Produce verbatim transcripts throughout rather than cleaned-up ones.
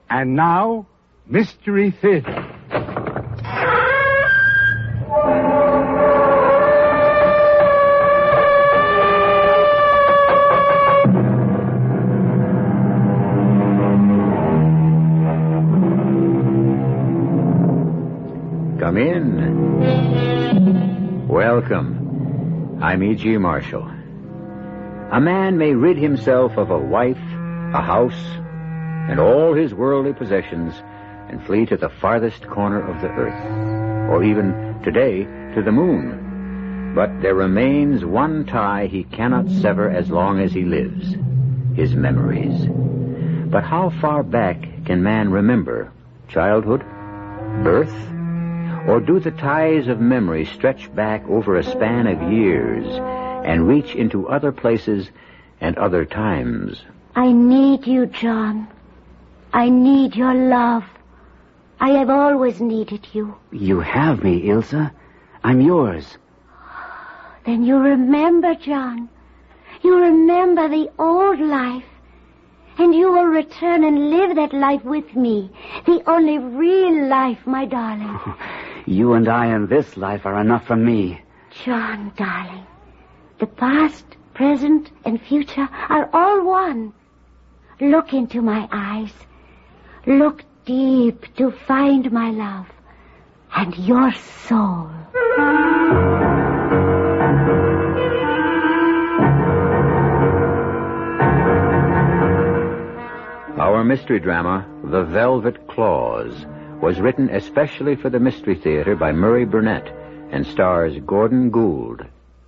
And now, Mystery Theater. Come in. Welcome. I'm E G. Marshall. A man may rid himself of a wife, a house, and all his worldly possessions and flee to the farthest corner of the earth, or even, today, to the moon. But there remains one tie he cannot sever as long as he lives, his memories. But how far back can man remember? Childhood? Birth? Or do the ties of memory stretch back over a span of years and reach into other places and other times? I need you, John. I need your love. I have always needed you. You have me, Ilsa. I'm yours. Then you remember, John. You remember the old life. And you will return and live that life with me. The only real life, my darling. You and I in this life are enough for me. John, darling, the past, present, and future are all one. Look into my eyes. Look deep to find my love and your soul. Our mystery drama, The Velvet Claws, was written especially for the Mystery Theater by Murray Burnett and stars Gordon Gould.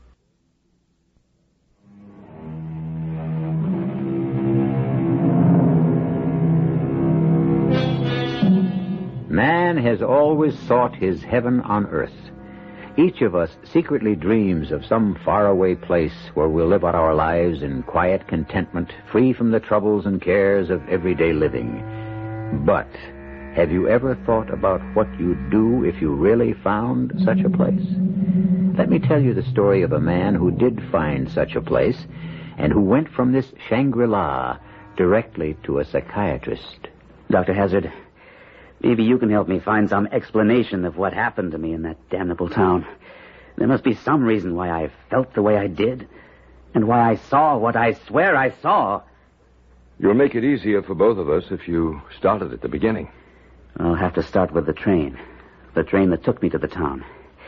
Man has always sought his heaven on earth. Each of us secretly dreams of some faraway place where we'll live out our lives in quiet contentment, free from the troubles and cares of everyday living. But have you ever thought about what you'd do if you really found such a place? Let me tell you the story of a man who did find such a place and who went from this Shangri-La directly to a psychiatrist. Doctor Hazard, maybe you can help me find some explanation of what happened to me in that damnable town. There must be some reason why I felt the way I did, and why I saw what I swear I saw. You'll make it easier for both of us if you started at the beginning. I'll have to start with the train. The train that took me to the town.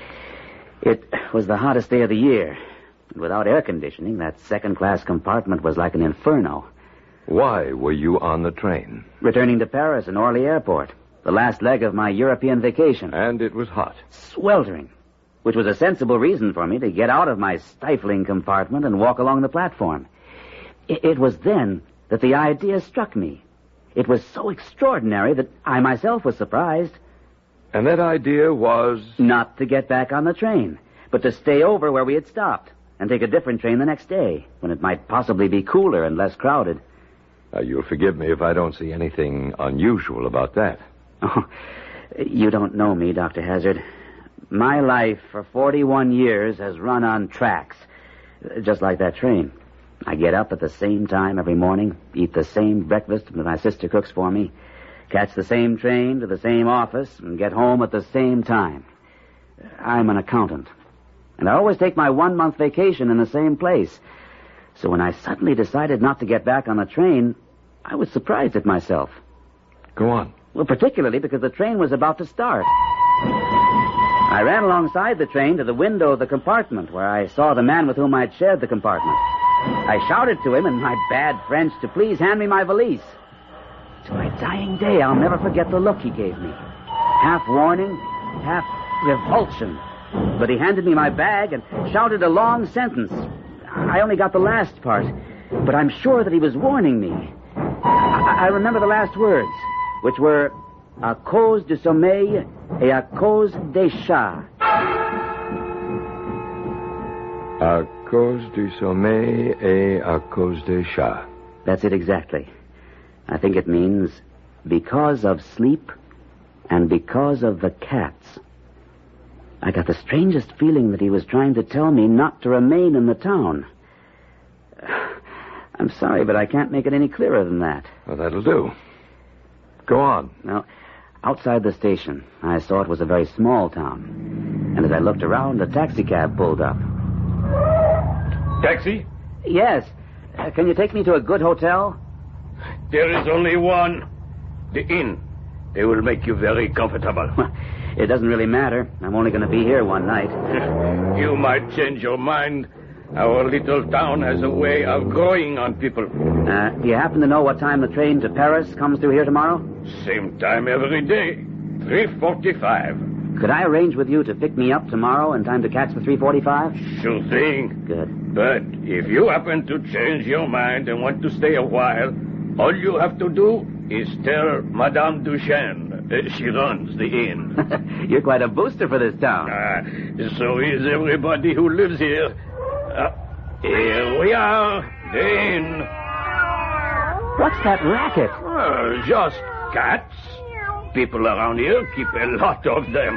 It was the hottest day of the year. And without air conditioning, that second-class compartment was like an inferno. Why were you on the train? Returning to Paris and Orly Airport. The last leg of my European vacation. And it was hot. Sweltering. Which was a sensible reason for me to get out of my stifling compartment and walk along the platform. It, it was then that the idea struck me. It was so extraordinary that I myself was surprised. And that idea was? Not to get back on the train, but to stay over where we had stopped and take a different train the next day, when it might possibly be cooler and less crowded. Now, you'll forgive me if I don't see anything unusual about that. Oh, you don't know me, Doctor Hazard. My life for forty-one years has run on tracks, just like that train. I get up at the same time every morning, eat the same breakfast that my sister cooks for me, catch the same train to the same office, and get home at the same time. I'm an accountant, and I always take my one-month vacation in the same place. So when I suddenly decided not to get back on the train, I was surprised at myself. Go on. Well, particularly because the train was about to start. I ran alongside the train to the window of the compartment where I saw the man with whom I'd shared the compartment. I shouted to him in my bad French to please hand me my valise. To my dying day, I'll never forget the look he gave me. Half warning, half revulsion. But he handed me my bag and shouted a long sentence. I only got the last part, but I'm sure that he was warning me. I, I remember the last words, which were, à cause du sommeil et à cause des chats. À cause du sommeil et à cause des chats. That's it exactly. I think it means because of sleep and because of the cats. I got the strangest feeling that he was trying to tell me not to remain in the town. I'm sorry, but I can't make it any clearer than that. Well, that'll do. Go on. Now, outside the station, I saw it was a very small town. And as I looked around, a taxicab pulled up. Taxi? Yes. Uh, can you take me to a good hotel? There is only one. The inn. They will make you very comfortable. It doesn't really matter. I'm only going to be here one night. You might change your mind. Our little town has a way of growing on people. Uh, do you happen to know what time the train to Paris comes through here tomorrow? Same time every day. three forty-five. Could I arrange with you to pick me up tomorrow in time to catch the three forty-five? Sure thing. Good. But if you happen to change your mind and want to stay a while, all you have to do is tell Madame Duchesne. Uh, she runs the inn. You're quite a booster for this town. Uh, so is everybody who lives here. Uh, here we are, the inn. What's that racket? Uh, just cats. People around here keep a lot of them.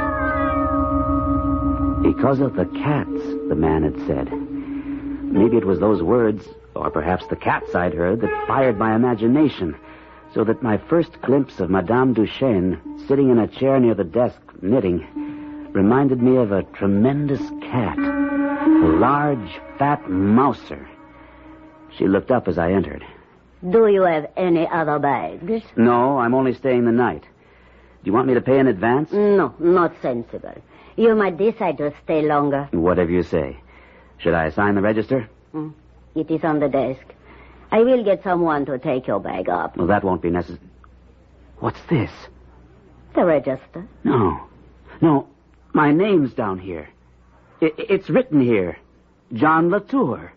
Because of the cats, the man had said. Maybe it was those words, or perhaps the cats I'd heard, that fired my imagination, so that my first glimpse of Madame Duchesne, sitting in a chair near the desk, knitting, reminded me of a tremendous cat, a large, fat mouser. She looked up as I entered. Do you have any other bags? No, I'm only staying the night. Do you want me to pay in advance? No, not sensible. You might decide to stay longer. Whatever you say. Should I sign the register? Mm. It is on the desk. I will get someone to take your bag up. Well, that won't be necessary. What's this? The register. No. No, my name's down here. I- it's written here. John Latour.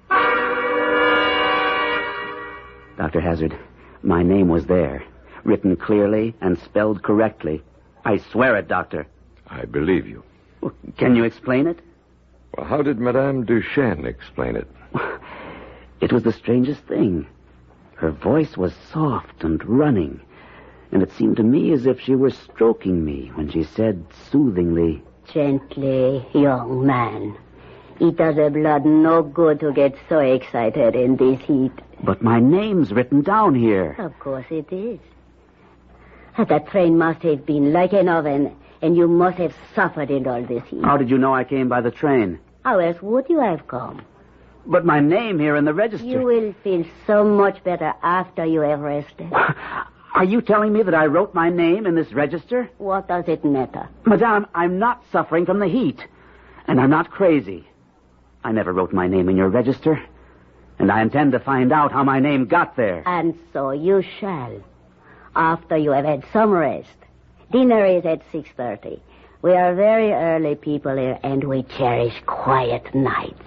Doctor Hazard, my name was there. Written clearly and spelled correctly. I swear it, Doctor. I believe you. Well, can you explain it? Well, how did Madame Duchesne explain it? It was the strangest thing. Her voice was soft and running, and it seemed to me as if she were stroking me when she said soothingly, Gently, young man. It does the blood no good to get so excited in this heat. but my name's written down here. Of course it is. That train must have been like an oven, and you must have suffered in all this heat. How did you know I came by the train? How else would you have come? But my name here in the register. You will feel so much better after you have rested. Are you telling me that I wrote my name in this register? What does it matter? Madame, I'm not suffering from the heat. And I'm not crazy. I never wrote my name in your register. And I intend to find out how my name got there. And so you shall. After you have had some rest. Dinner is at six thirty. We are very early people here, and we cherish quiet nights.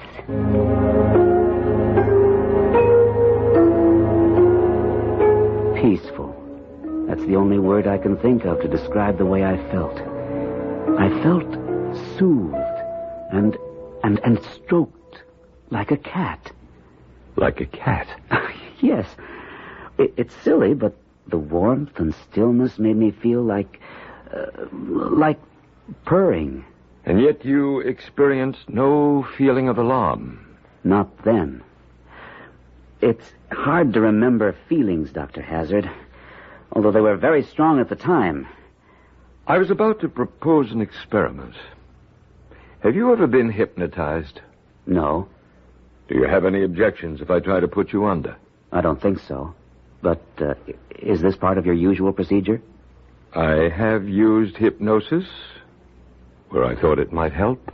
Peaceful. That's the only word I can think of to describe the way I felt. I felt soothed and and and stroked like a cat. Like a cat? Yes. It, it's silly, but the warmth and stillness made me feel like... Uh, like purring. And yet you experienced no feeling of alarm. Not then. It's hard to remember feelings, Doctor Hazard, although they were very strong at the time. I was about to propose an experiment. Have you ever been hypnotized? No, Do you have any objections if I try to put you under? I don't think so. But uh, is this part of your usual procedure? I have used hypnosis where I thought it might help.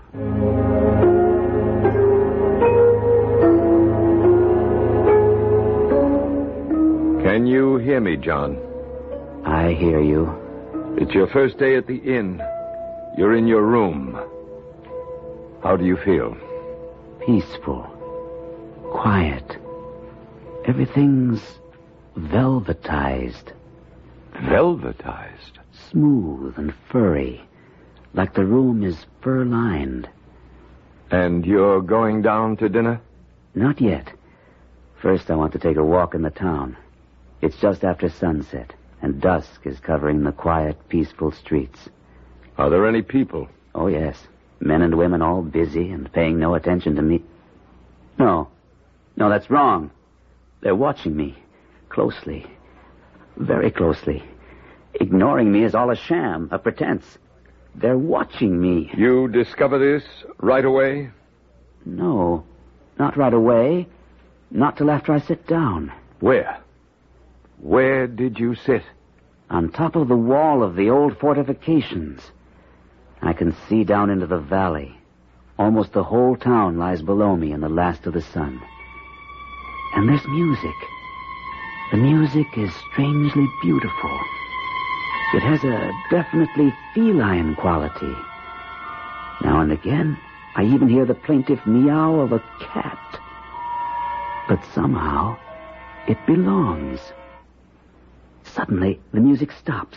Can you hear me, John? I hear you. It's your first day at the inn. You're in your room. How do you feel? Peaceful. Quiet. Everything's velvetized. Velvetized? Smooth and furry. Like the room is fur-lined. And you're going down to dinner? Not yet. First, I want to take a walk in the town. It's just after sunset, and dusk is covering the quiet, peaceful streets. Are there any people? Oh, yes. Men and women all busy and paying no attention to me. No. No, that's wrong. They're watching me. Closely. Very closely. Ignoring me is all a sham, a pretense. They're watching me. You discover this right away? No, not right away. Not till after I sit down. Where? Where did you sit? On top of the wall of the old fortifications. I can see down into the valley. Almost the whole town lies below me in the last of the sun. And there's music. The music is strangely beautiful. It has a definitely feline quality. Now and again, I even hear the plaintive meow of a cat. But somehow, it belongs. Suddenly, the music stops.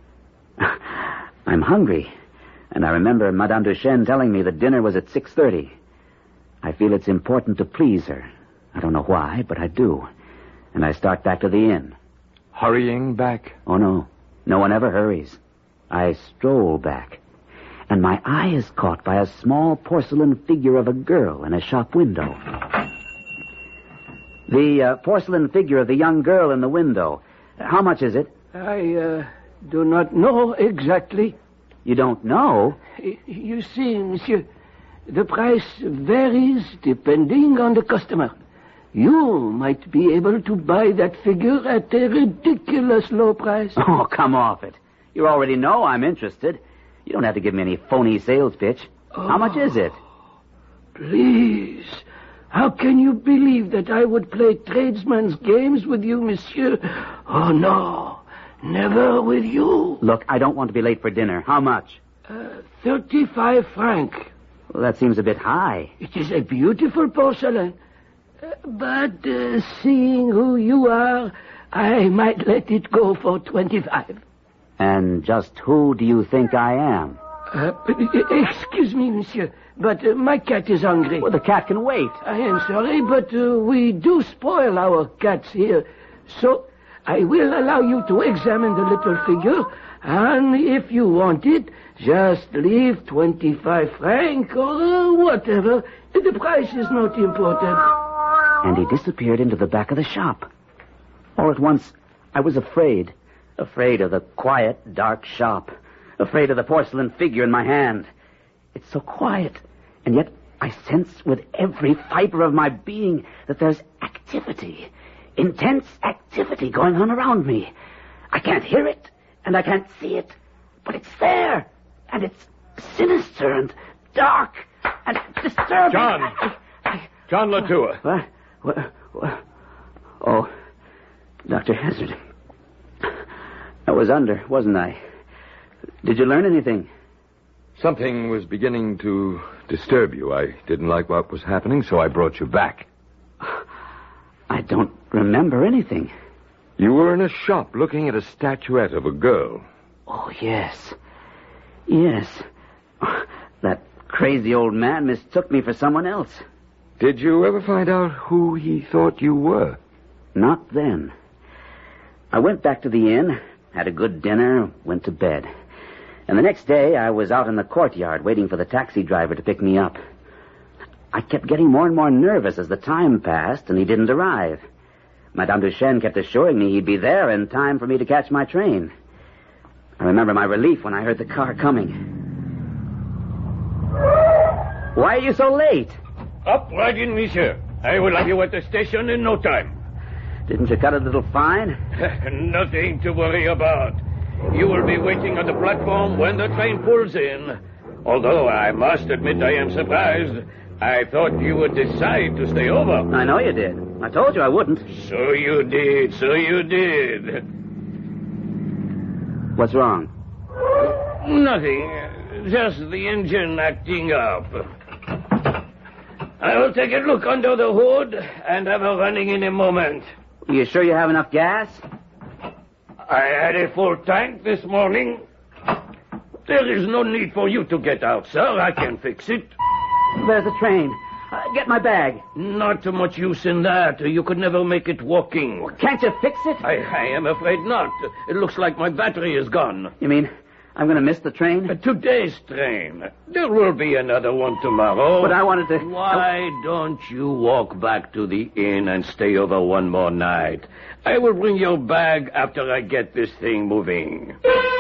I'm hungry, and I remember Madame Duchesne telling me that dinner was at six thirty. I feel it's important to please her. I don't know why, but I do. And I start back to the inn. Hurrying back? Oh, no. No one ever hurries. I stroll back, and my eye is caught by a small porcelain figure of a girl in a shop window. The uh, porcelain figure of the young girl in the window. How much is it? I uh, do not know exactly. You don't know? You see, monsieur, the price varies depending on the customer. You might be able to buy that figure at a ridiculous low price. Oh, come off it. You already know I'm interested. You don't have to give me any phony sales pitch. Oh, how much is it? Please. How can you believe that I would play tradesman's games with you, monsieur? Oh, no. Never with you. Look, I don't want to be late for dinner. How much? Uh, thirty-five francs. Well, that seems a bit high. It is a beautiful porcelain. Uh, but uh, seeing who you are, I might let it go for twenty-five. And just who do you think I am? Uh, excuse me, monsieur, but uh, my cat is hungry. Well, the cat can wait. I am sorry, but uh, we do spoil our cats here. So I will allow you to examine the little figure, and if you want it, just leave twenty-five francs or uh, whatever. The price is not important. And he disappeared into the back of the shop. All at once, I was afraid. Afraid of the quiet, dark shop. Afraid of the porcelain figure in my hand. It's so quiet, and yet I sense with every fiber of my being that there's activity, intense activity going on around me. I can't hear it, and I can't see it, but it's there, and it's sinister and dark and disturbing. John! I, I, John Latour. What? What? What? Oh, Doctor Hazard. I was under, wasn't I? Did you learn anything? Something was beginning to disturb you. I didn't like what was happening, so I brought you back. I don't remember anything. You were in a shop looking at a statuette of a girl. Oh, yes. Yes. That crazy old man mistook me for someone else. Did you ever find out who he thought you were? Not then. I went back to the inn, had a good dinner, went to bed. And the next day, I was out in the courtyard waiting for the taxi driver to pick me up. I kept getting more and more nervous as the time passed, and he didn't arrive. Madame Duchesne kept assuring me he'd be there in time for me to catch my train. I remember my relief when I heard the car coming. Why are you so late? Up right in, monsieur. I will have you at the station in no time. Didn't you cut a little fine? Nothing to worry about. You will be waiting on the platform when the train pulls in. Although I must admit I am surprised. I thought you would decide to stay over. I know you did. I told you I wouldn't. So you did, so you did. What's wrong? Nothing. Just the engine acting up. I will take a look under the hood and have a running in a moment. You sure you have enough gas? I had a full tank this morning. There is no need for you to get out, sir. I can fix it. There's the train. Uh, get my bag. Not too much use in that. You could never make it walking. Can't you fix it? I, I am afraid not. It looks like my battery is gone. You mean I'm going to miss the train? Uh, today's train. There will be another one tomorrow. But I wanted to... Why don't you walk back to the inn and stay over one more night? I will bring your bag after I get this thing moving.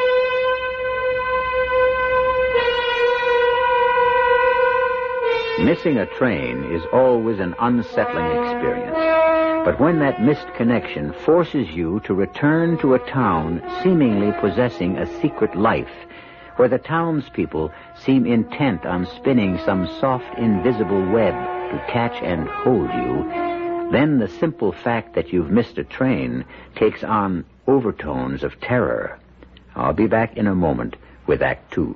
Missing a train is always an unsettling experience. But when that missed connection forces you to return to a town seemingly possessing a secret life, where the townspeople seem intent on spinning some soft, invisible web to catch and hold you, then the simple fact that you've missed a train takes on overtones of terror. I'll be back in a moment with Act Two.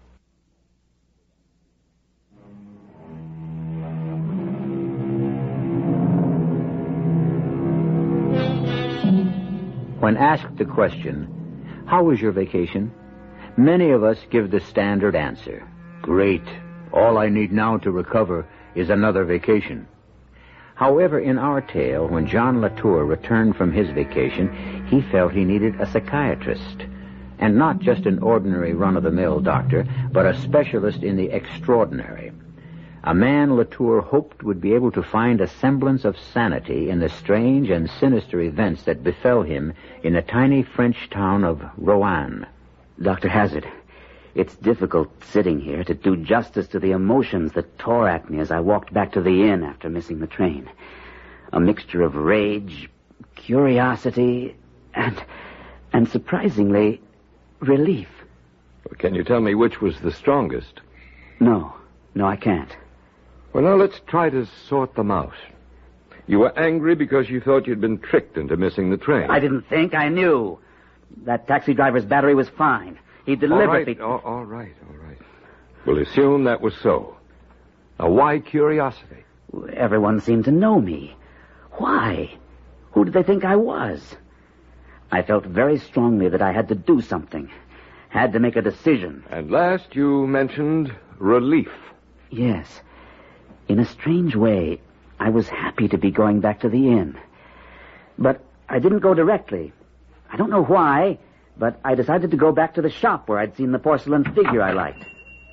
When asked the question, "How was your vacation?" many of us give the standard answer: "Great. All I need now to recover is another vacation." However, in our tale, when John Latour returned from his vacation, he felt he needed a psychiatrist. And not just an ordinary run-of-the-mill doctor, but a specialist in the extraordinary. A man Latour hoped would be able to find a semblance of sanity in the strange and sinister events that befell him in the tiny French town of Roanne. Doctor Hazard, it's difficult sitting here to do justice to the emotions that tore at me as I walked back to the inn after missing the train. A mixture of rage, curiosity, and, and surprisingly, relief. Can you tell me which was the strongest? No, no, I can't. Well, now let's try to sort them out. You were angry because you thought you'd been tricked into missing the train. I didn't think, I knew. That taxi driver's battery was fine. He deliberately... All right, all, all right, all right. We'll assume that was so. Now, why curiosity? Everyone seemed to know me. Why? Who did they think I was? I felt very strongly that I had to do something. Had to make a decision. And last you mentioned relief. Yes. In a strange way, I was happy to be going back to the inn. But I didn't go directly. I don't know why, but I decided to go back to the shop where I'd seen the porcelain figure I liked.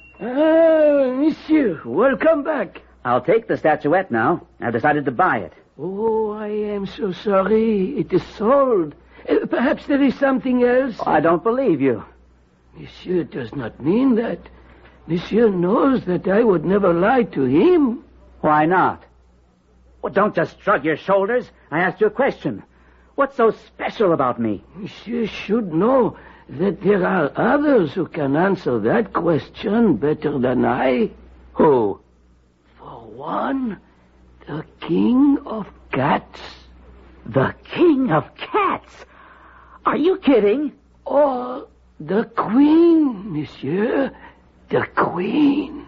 Ah, monsieur, welcome back. I'll take the statuette now. I've decided to buy it. Oh, I am so sorry. It is sold. Uh, perhaps there is something else. Oh, I don't believe you. Monsieur does not mean that. Monsieur knows that I would never lie to him. Why not? Well, don't just shrug your shoulders. I asked you a question. What's so special about me? Monsieur should know that there are others who can answer that question better than I. Who? For one, the King of Cats. The King of Cats? Are you kidding? Or the Queen, monsieur. The Queen.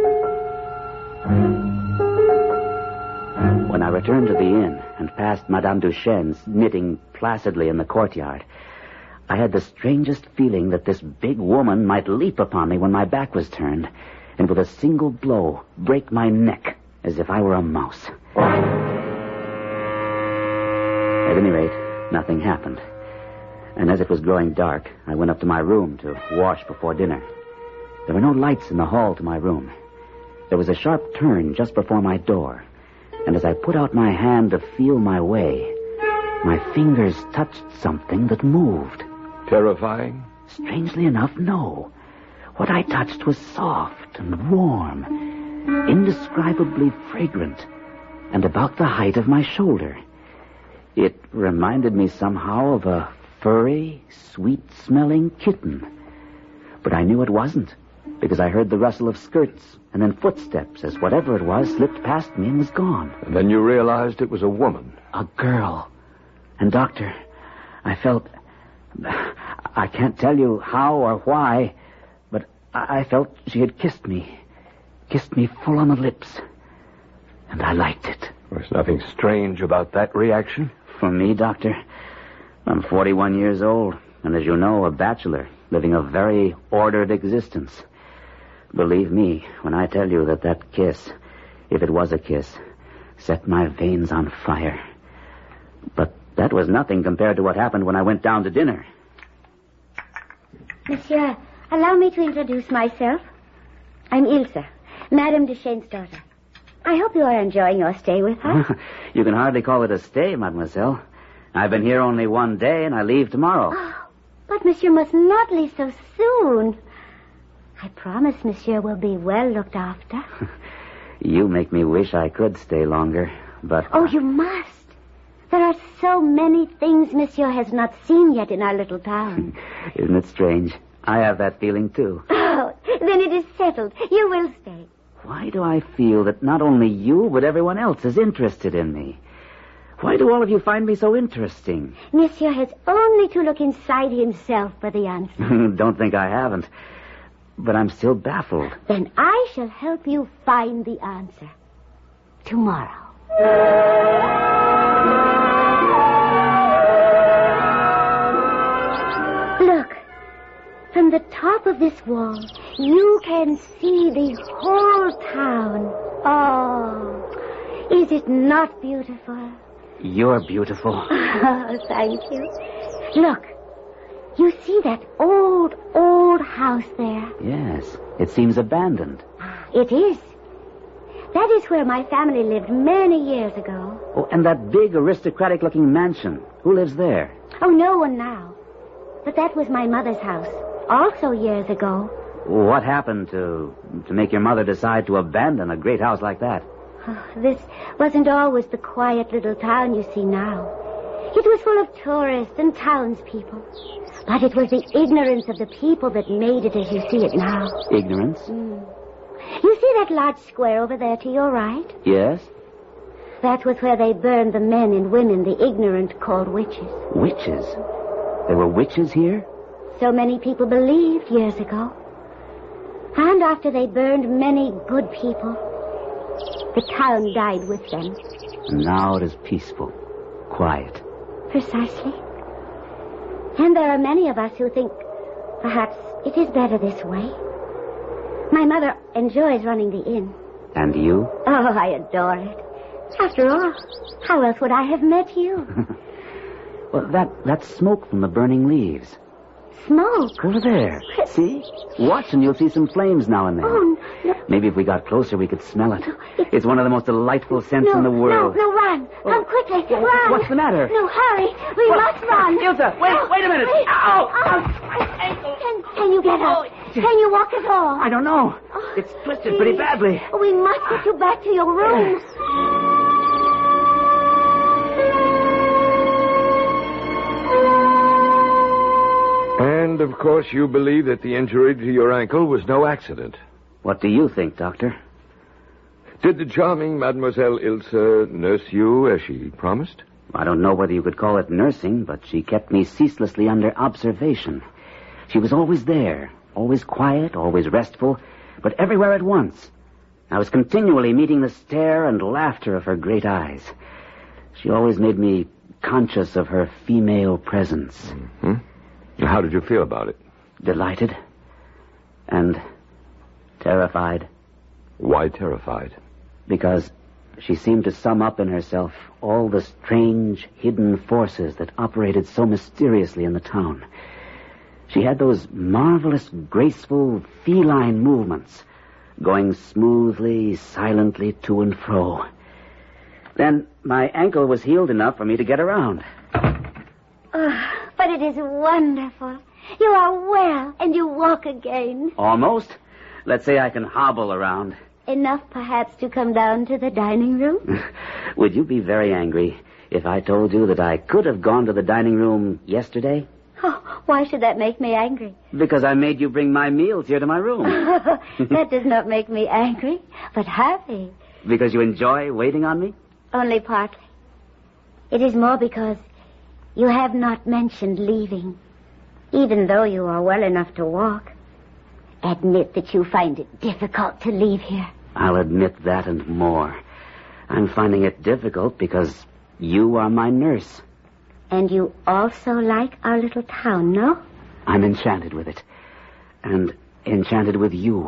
When I returned to the inn and passed Madame Duchesne's knitting placidly in the courtyard, I had the strangest feeling that this big woman might leap upon me when my back was turned and with a single blow break my neck as if I were a mouse. At any rate, nothing happened. And as it was growing dark, I went up to my room to wash before dinner. There were no lights in the hall to my room. There was a sharp turn just before my door, and as I put out my hand to feel my way, my fingers touched something that moved. Terrifying? Strangely enough, no. What I touched was soft and warm, indescribably fragrant, and about the height of my shoulder. It reminded me somehow of a furry, sweet-smelling kitten. But I knew it wasn't, because I heard the rustle of skirts and then footsteps as whatever it was slipped past me and was gone. And then you realized it was a woman. A girl. And, Doctor, I felt... I can't tell you how or why, but I felt she had kissed me. Kissed me full on the lips. And I liked it. There's nothing strange about that reaction. For me, Doctor, I'm forty-one years old, and as you know, a bachelor, living a very ordered existence. Believe me when I tell you that that kiss, if it was a kiss, set my veins on fire. But that was nothing compared to what happened when I went down to dinner. Monsieur, Allow me to introduce myself. I'm Ilse, Madame de Cheyne's daughter. I hope you are enjoying your stay with us. You can hardly call it a stay, mademoiselle. I've been here only one day, and I leave tomorrow. Oh, but monsieur must not leave so soon. I promise monsieur will be well looked after. You make me wish I could stay longer, but... Oh, you must. There are so many things monsieur has not seen yet in our little town. Isn't it strange? I have that feeling, too. Oh, then it is settled. You will stay. Why do I feel that not only you, but everyone else is interested in me? Why do all of you find me so interesting? Monsieur has only to look inside himself for the answer. Don't think I haven't. But I'm still baffled. Then I shall help you find the answer. Tomorrow. Look. From the top of this wall, you can see the whole town. Oh, is it not beautiful? You're beautiful. Oh, thank you. Look, you see that old, old house there? Yes, it seems abandoned. It is. That is where my family lived many years ago. Oh, and that big aristocratic-looking mansion. Who lives there? Oh, no one now. But that was my mother's house. Also years ago. What happened to to make your mother decide to abandon a great house like that? Oh, this wasn't always the quiet little town you see now. It was full of tourists and townspeople. But it was the ignorance of the people that made it as you see it now. Ignorance? Mm. You see that large square over there to your right? Yes. That was where they burned the men and women the ignorant called witches. Witches? There were witches here? So many people believed years ago. And after they burned many good people, the town died with them. And now it is peaceful, quiet. Precisely. And there are many of us who think perhaps it is better this way. My mother enjoys running the inn. And you? Oh, I adore it. After all, how else would I have met you? Well, that, that's smoke from the burning leaves. Smoke? Over there. See? Watch and you'll see some flames now and then. Oh, no. Maybe if we got closer, we could smell it. It's one of the most delightful scents no, in the world. No, no, run. Oh. Run quickly. Run. What's the matter? No, hurry. We What? must run. Ilse, wait, No, wait a minute. wait. Ow! Oh. Can, can you get up? Can you walk at all? I don't know. Oh, It's twisted please. pretty badly. We must get you back to your room. And, of course, you believe that the injury to your ankle was no accident. What do you think, Doctor? Did the charming Mademoiselle Ilse nurse you as she promised? I don't know whether you could call it nursing, but she kept me ceaselessly under observation. She was always there, always quiet, always restful, but everywhere at once. I was continually meeting the stare and laughter of her great eyes. She always made me conscious of her female presence. Mm-hmm. How did you feel about it? Delighted and terrified. Why terrified? Because she seemed to sum up in herself all the strange, hidden forces that operated so mysteriously in the town. She had those marvelous, graceful, feline movements, going smoothly, silently to and fro. Then my ankle was healed enough for me to get around. Oh, but it is wonderful. You are well, and you walk again. Almost. Let's say I can hobble around. Enough, perhaps, to come down to the dining room? Would you be very angry if I told you that I could have gone to the dining room yesterday? Oh, why should that make me angry? Because I made you bring my meals here to my room. That does not make me angry, but happy. Because you enjoy waiting on me? Only partly. It is more because you have not mentioned leaving, even though you are well enough to walk. Admit that you find it difficult to leave here. I'll admit that and more. I'm finding it difficult because you are my nurse. And you also like our little town, no? I'm enchanted with it. And enchanted with you.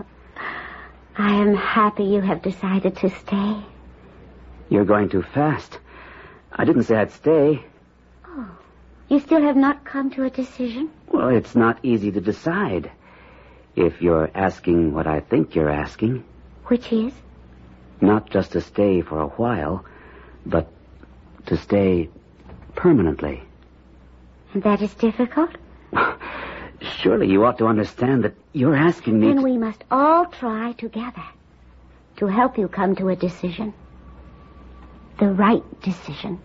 I am happy you have decided to stay. You're going too fast. I didn't say I'd stay. Oh, you still have not come to a decision? Well, it's not easy to decide. If you're asking what I think you're asking, Which is? not just to stay for a while, but to stay permanently. And that is difficult? Surely you ought to understand that you're asking me... Then to- we must all try together to help you come to a decision. The right decision.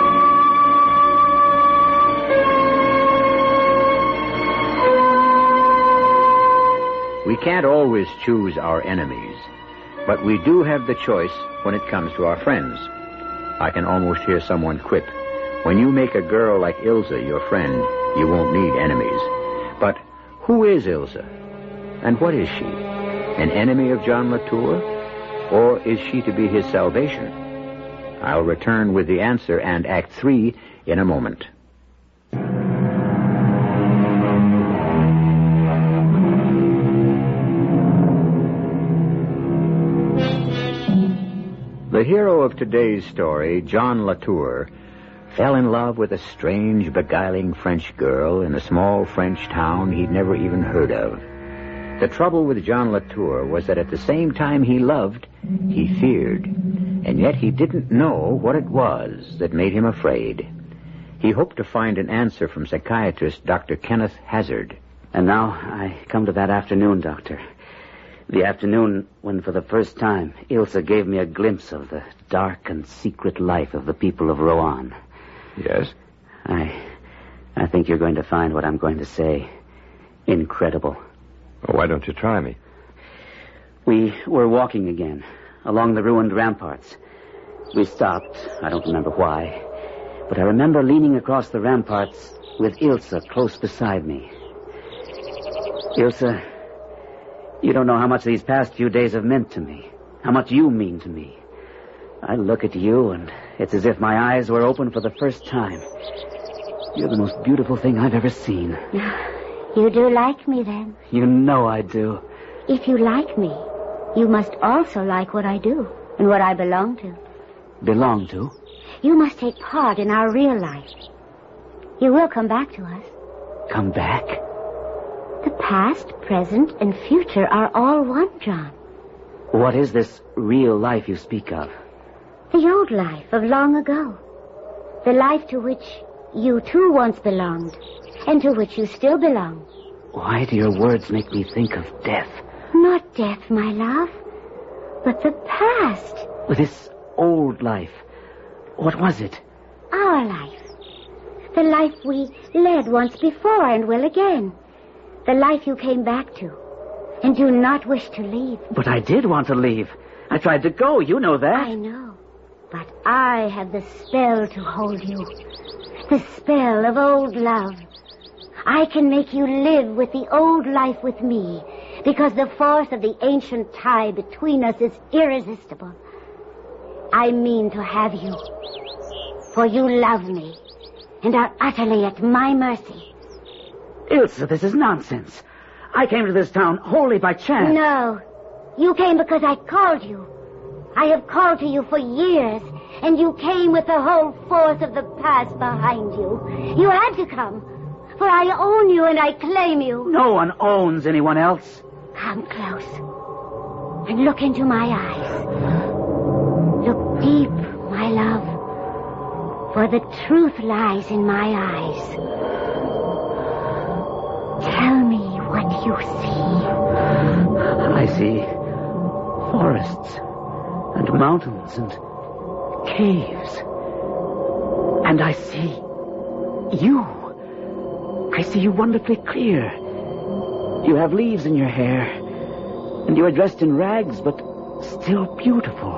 We can't always choose our enemies, but we do have the choice when it comes to our friends. I can almost hear someone quip, when you make a girl like Ilsa your friend, you won't need enemies. But who is Ilsa? And what is she? An enemy of John Latour? Or is she to be his salvation? I'll return with the answer and Act Three in a moment. The hero of today's story, John Latour, fell in love with a strange, beguiling French girl in a small French town he'd never even heard of. The trouble with John Latour was that at the same time he loved, he feared, and yet he didn't know what it was that made him afraid. He hoped to find an answer from psychiatrist Doctor Kenneth Hazard. And now I come to that afternoon, Doctor. The afternoon when, for the first time, Ilsa gave me a glimpse of the dark and secret life of the people of Rouen. Yes? I... I think you're going to find what I'm going to say incredible. Well, why don't you try me? We were walking again, along the ruined ramparts. We stopped. I don't remember why. But I remember leaning across the ramparts with Ilsa close beside me. Ilsa, you don't know how much these past few days have meant to me. How much you mean to me. I look at you, and it's as if my eyes were open for the first time. You're the most beautiful thing I've ever seen. You do like me, then? You know I do. If you like me, you must also like what I do and what I belong to. Belong to? You must take part in our real life. You will come back to us. Come back? The past, present, and future are all one, John. What is this real life you speak of? The old life of long ago. The life to which you too once belonged, and to which you still belong. Why do your words make me think of death? Not death, my love, but the past. This old life, what was it? Our life. The life we led once before and will again. The life you came back to and do not wish to leave. But I did want to leave. I tried to go, you know that. I know, but I have the spell to hold you. The spell of old love. I can make you live with the old life with me, because the force of the ancient tie between us is irresistible. I mean to have you, for you love me and are utterly at my mercy. Ilsa, this is nonsense. I came to this town wholly by chance. No, you came because I called you. I have called to you for years, and you came with the whole force of the past behind you. You had to come, for I own you and I claim you. No one owns anyone else. Come close and look into my eyes. Look deep, my love, for the truth lies in my eyes. Tell me what you see. I see forests and mountains and caves. And I see you. I see you wonderfully clear. You have leaves in your hair, and you are dressed in rags, but still beautiful.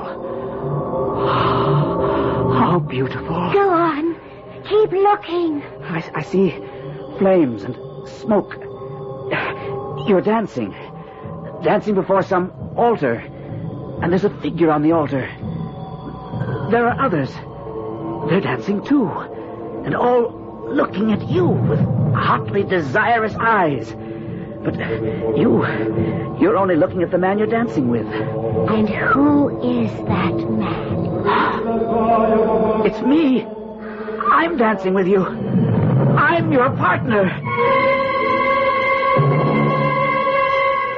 How beautiful. Go on. Keep looking. I, I see flames and smoke. You're dancing. Dancing before some altar. And there's a figure on the altar. There are others. They're dancing too. And all looking at you with hotly desirous eyes. But you, you're only looking at the man you're dancing with. And who is that man? It's me. I'm dancing with you. I'm your partner.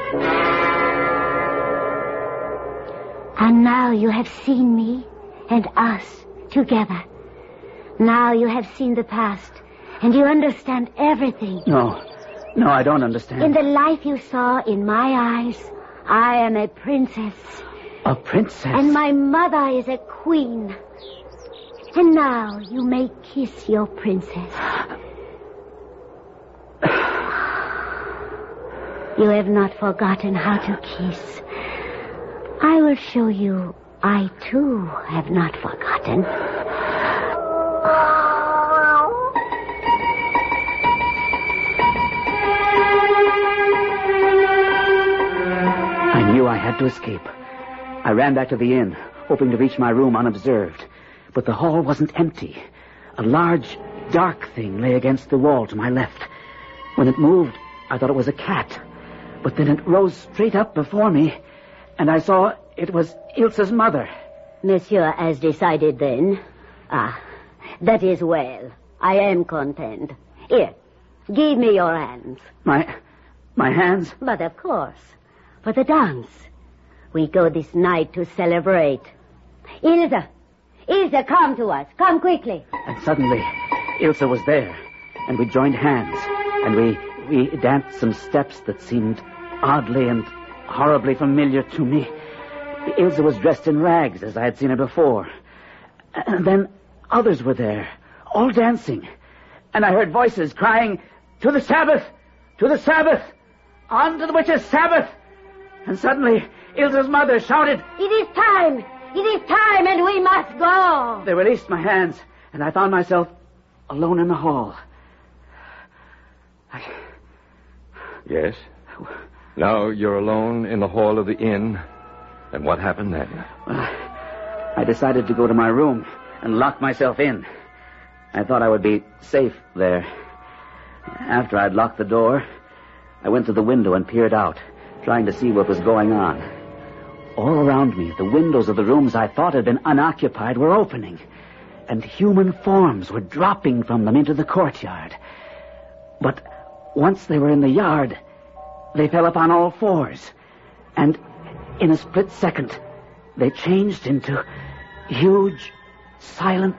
And now you have seen me and us together. Now you have seen the past, and you understand everything. No. No, I don't understand. In the life you saw in my eyes, I am a princess. A princess? And my mother is a queen. And now you may kiss your princess. You have not forgotten how to kiss. I will show you I, too, have not forgotten. I knew I had to escape. I ran back to the inn, hoping to reach my room unobserved. But the hall wasn't empty. A large, dark thing lay against the wall to my left. When it moved, I thought it was a cat. But then it rose straight up before me, and I saw it was Ilse's mother. Monsieur has decided then. Ah, that is well. I am content. Here, give me your hands. My... my hands? But of course, for the dance. We go this night to celebrate. Ilse, Ilse, come to us. Come quickly. And suddenly, Ilse was there, and we joined hands, and we, we danced some steps that seemed oddly and horribly familiar to me. Ilse was dressed in rags, as I had seen her before. And then others were there, all dancing. And I heard voices crying, "To the Sabbath! To the Sabbath! On to the witches' Sabbath!" And suddenly, Ilse's mother shouted, "It is time! It is time, and we must go!" They released my hands, and I found myself alone in the hall. I... Yes? Now you're alone in the hall of the inn. And what happened then? Well, I decided to go to my room and lock myself in. I thought I would be safe there. After I'd locked the door, I went to the window and peered out, trying to see what was going on. All around me, the windows of the rooms I thought had been unoccupied were opening, and human forms were dropping from them into the courtyard. But once they were in the yard, they fell upon all fours, and in a split second, they changed into huge, silent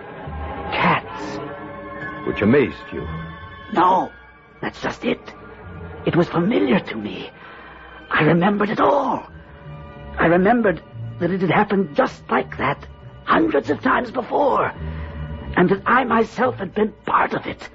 cats. Which amazed you. No, that's just it. It was familiar to me. I remembered it all. I remembered that it had happened just like that hundreds of times before, and that I myself had been part of it.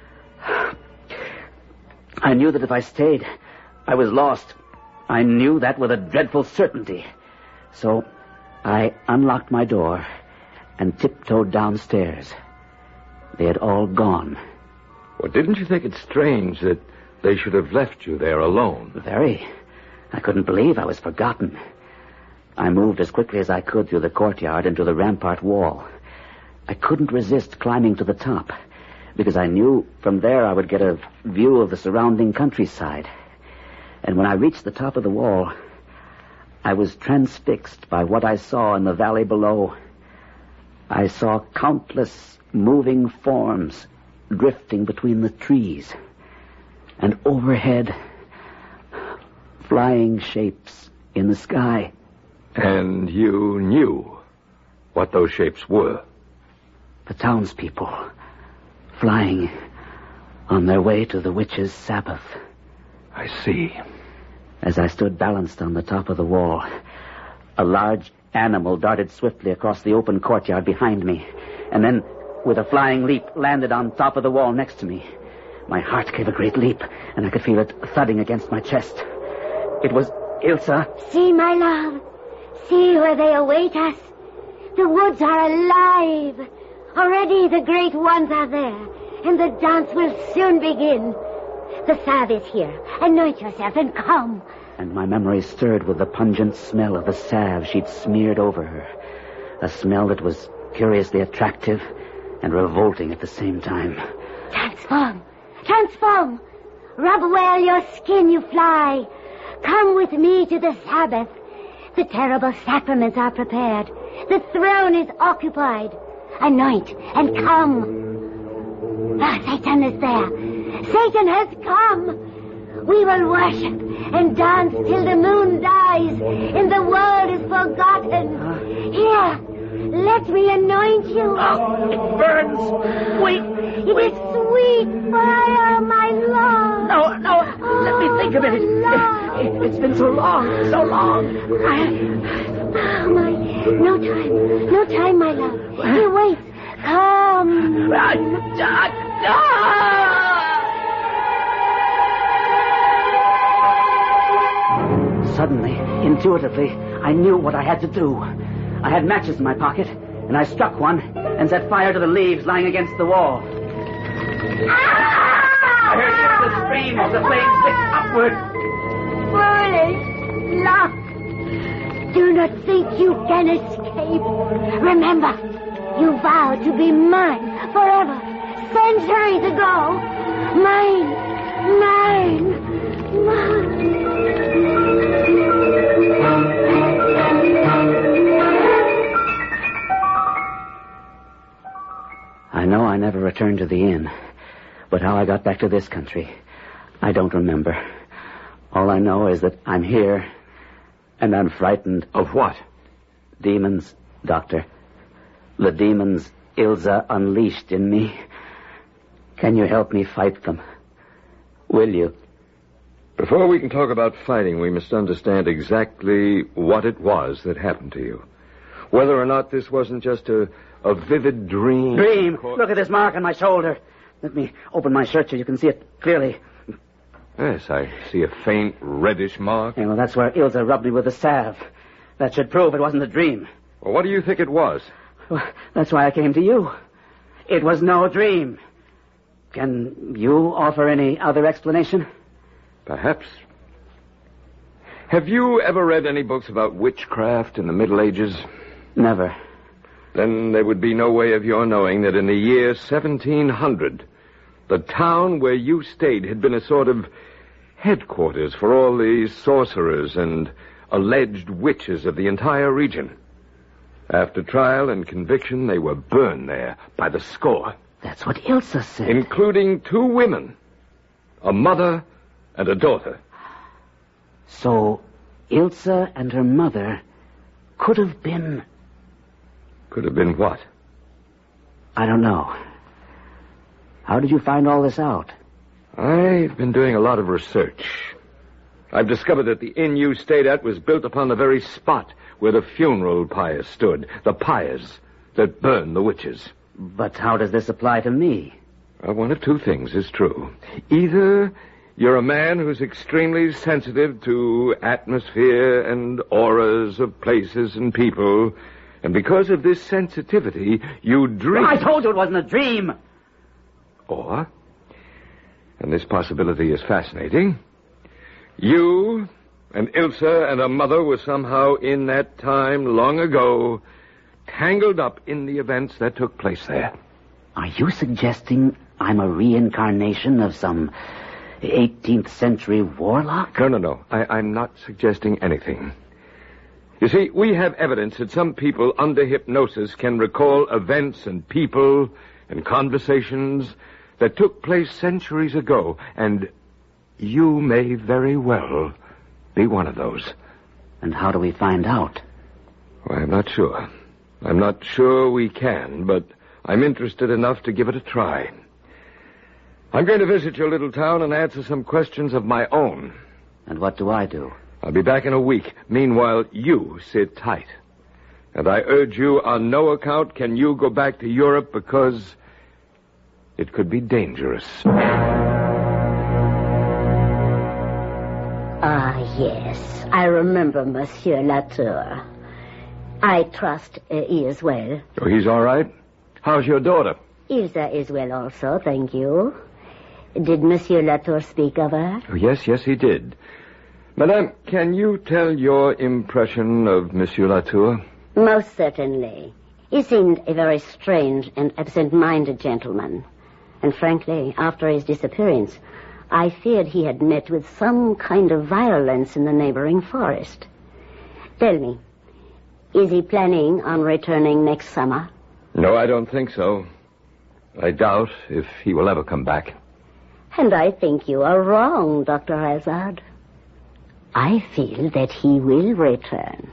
I knew that if I stayed, I was lost. I knew that with a dreadful certainty. So I unlocked my door and tiptoed downstairs. They had all gone. Well, didn't you think it strange that they should have left you there alone? Very. I couldn't believe I was forgotten. I moved as quickly as I could through the courtyard and to the rampart wall. I couldn't resist climbing to the top, because I knew from there I would get a view of the surrounding countryside. And when I reached the top of the wall, I was transfixed by what I saw in the valley below. I saw countless moving forms drifting between the trees, and overhead, flying shapes in the sky. And you knew what those shapes were? The townspeople, flying on their way to the witches' Sabbath. I see. As I stood balanced on the top of the wall, a large animal darted swiftly across the open courtyard behind me, and then, with a flying leap, landed on top of the wall next to me. My heart gave a great leap, and I could feel it thudding against my chest. It was Ilse. See, my love. See where they await us. The woods are alive. Already the great ones are there, and the dance will soon begin. The salve is here. Anoint yourself and come. And my memory stirred with the pungent smell of the salve she'd smeared over her. A smell that was curiously attractive and revolting at the same time. Transform. Transform. Rub well your skin, you fly. Come with me to the Sabbath. The terrible sacraments are prepared. The throne is occupied. Anoint and come. Ah, Satan is there. Satan has come. We will worship and dance till the moon dies and the world is forgotten. Here, let me anoint you. Oh, it burns. Wait. It is sweet, for I am my love. No, no. Oh, let me think a minute. Love. It, it's been so long, so long. I... Oh, my. No time. No time, my love. Here, wait. Come. I, I, I... Suddenly, intuitively, I knew what I had to do. I had matches in my pocket, and I struck one and set fire to the leaves lying against the wall. I heard the scream as the flames licked upward. Foolish luck. Do not think you can escape. Remember, you vowed to be mine forever, centuries ago. Mine, mine, mine. I know I never returned to the inn, but how I got back to this country, I don't remember. All I know is that I'm here, and I'm frightened. Of what? Demons, Doctor. The demons Ilsa unleashed in me. Can you help me fight them? Will you? Before we can talk about fighting, we must understand exactly what it was that happened to you. Whether or not this wasn't just a, a vivid dream. Dream? Look at this mark on my shoulder. Let me open my shirt so you can see it clearly. Yes, I see a faint reddish mark. Yeah, well, that's where Ilsa rubbed me with the salve. That should prove it wasn't a dream. Well, what do you think it was? Well, that's why I came to you. It was no dream. Can you offer any other explanation? Perhaps. Have you ever read any books about witchcraft in the Middle Ages? Never. Then there would be no way of your knowing that in the year seventeen hundred, the town where you stayed had been a sort of headquarters for all the sorcerers and alleged witches of the entire region. After trial and conviction, they were burned there by the score. That's what Ilsa said. Including two women, a mother and a daughter. So, Ilsa and her mother could have been... Could have been what? I don't know. How did you find all this out? I've been doing a lot of research. I've discovered that the inn you stayed at was built upon the very spot where the funeral pyre stood. The pyres that burned the witches. But how does this apply to me? Well, one of two things is true. Either you're a man who's extremely sensitive to atmosphere and auras of places and people, and because of this sensitivity, you dream... I told you it wasn't a dream! Or, and this possibility is fascinating, you and Ilsa and her mother were somehow in that time long ago tangled up in the events that took place there. Are you suggesting I'm a reincarnation of some eighteenth century warlock? No, no, no. I, I'm not suggesting anything. You see, we have evidence that some people under hypnosis can recall events and people and conversations that took place centuries ago, and you may very well be one of those. And how do we find out? Well, I'm not sure. I'm not sure we can, but I'm interested enough to give it a try. I'm going to visit your little town and answer some questions of my own. And what do I do? I'll be back in a week. Meanwhile, you sit tight. And I urge you, on no account can you go back to Europe because it could be dangerous. Ah, yes. I remember Monsieur Latour. I trust uh, he is well. Oh, he's all right? How's your daughter? Ilsa is well also, thank you. Did Monsieur Latour speak of her? Oh, yes, yes, he did. Madame, can you tell your impression of Monsieur Latour? Most certainly. He seemed a very strange and absent-minded gentleman. And frankly, after his disappearance, I feared he had met with some kind of violence in the neighboring forest. Tell me, is he planning on returning next summer? No, I don't think so. I doubt if he will ever come back. And I think you are wrong, Doctor Hazard. I feel that he will return.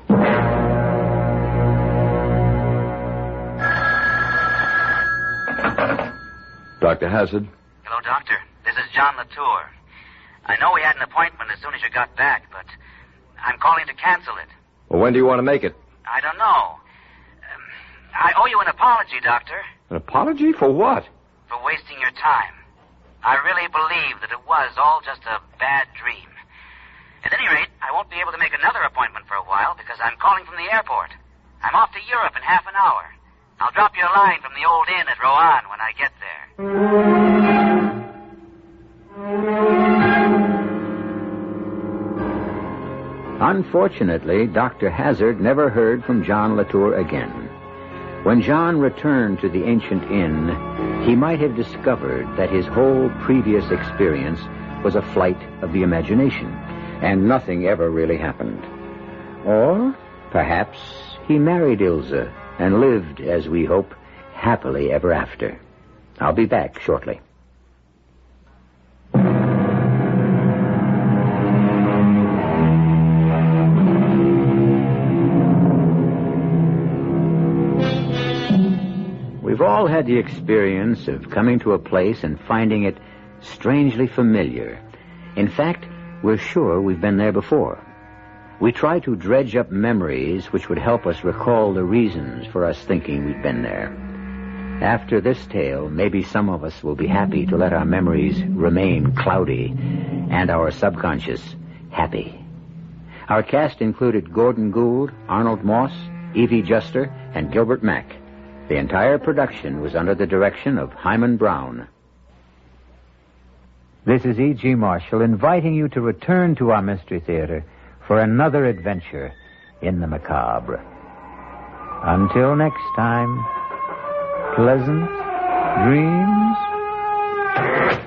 Doctor Hazard? Hello, Doctor. This is John Latour. I know we had an appointment as soon as you got back, but I'm calling to cancel it. Well, when do you want to make it? I don't know. Um, I owe you an apology, Doctor. An apology? For what? For wasting your time. I really believe that it was all just a bad dream. At any rate, I won't be able to make another appointment for a while because I'm calling from the airport. I'm off to Europe in half an hour. I'll drop you a line from the old inn at Rouen when I get there. Unfortunately, Doctor Hazard never heard from John Latour again. When John returned to the ancient inn, he might have discovered that his whole previous experience was a flight of the imagination, and nothing ever really happened. Or perhaps he married Ilse and lived, as we hope, happily ever after. I'll be back shortly. We've all had the experience of coming to a place and finding it strangely familiar. In fact, we're sure we've been there before. We try to dredge up memories which would help us recall the reasons for us thinking we'd been there. After this tale, maybe some of us will be happy to let our memories remain cloudy and our subconscious happy. Our cast included Gordon Gould, Arnold Moss, Evie Juster, and Gilbert Mack. The entire production was under the direction of Hyman Brown. This is E G. Marshall inviting you to return to our Mystery Theater for another adventure in the macabre. Until next time, pleasant dreams.